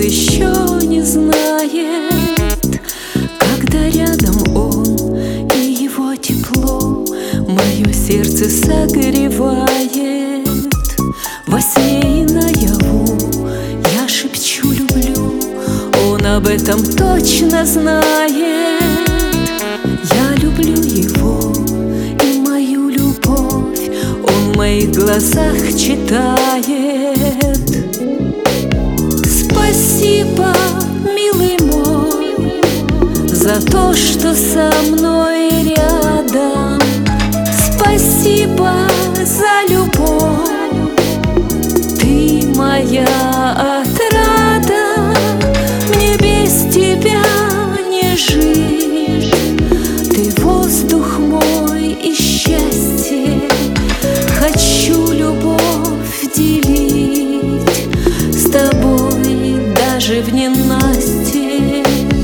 еще не знает, когда рядом он и его тепло мое сердце согревает. Во сне и наяву я шепчу «люблю», он об этом точно знает. Я люблю его и мою любовь он в моих глазах читает. Спасибо, милый мой, за то, что со мной рядом. Спасибо за любовь, ты моя отрада. Мне без тебя не жить, ты воздух мой и счастье. Хочу любовь делить с тобой даже в ненастье.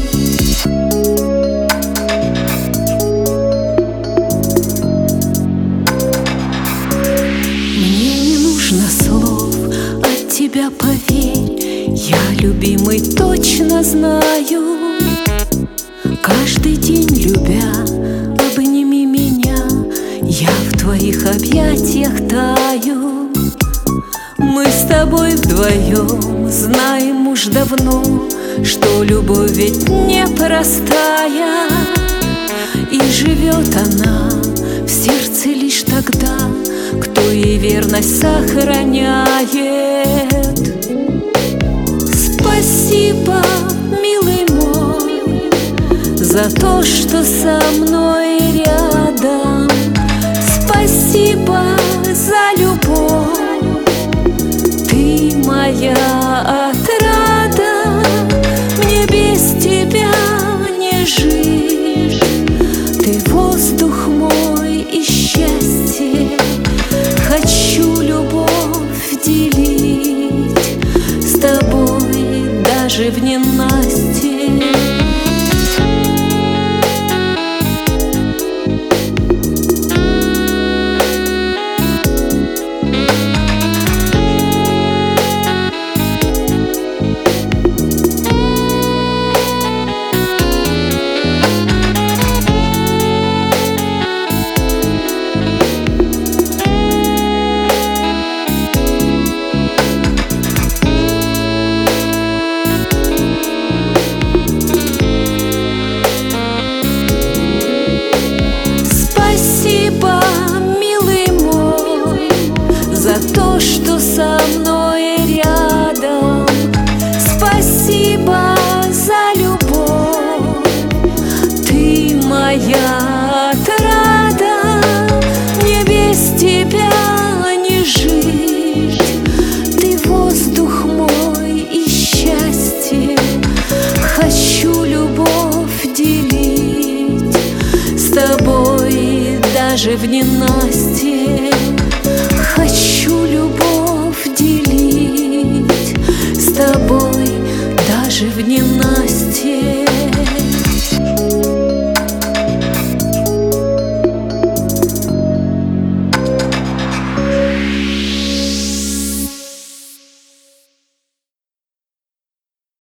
Мне не нужно слов от тебя, поверь, я, любимый, точно знаю. Каждый день любя, обними меня, я в твоих объятиях таю. Мы с тобой вдвоем знаем уж давно, что любовь ведь непростая, и живет она в сердце лишь тогда, кто ей верность сохраняет. Спасибо, милый мой, за то, что со мной рядом. Спасибо за любовь, ты моя отрада. Мне без тебя не жить, ты воздух мой и счастье. Хочу любовь делить с тобой даже в ненастье. Спасибо, милый мой, за то, что со мной рядом. Спасибо за любовь, ты моя отрада. Мне без тебя не жить, ты воздух мой и счастье. Хочу любовь делить с тобой даже в ненастье. Хочу любовь делить с тобой даже в ненастье.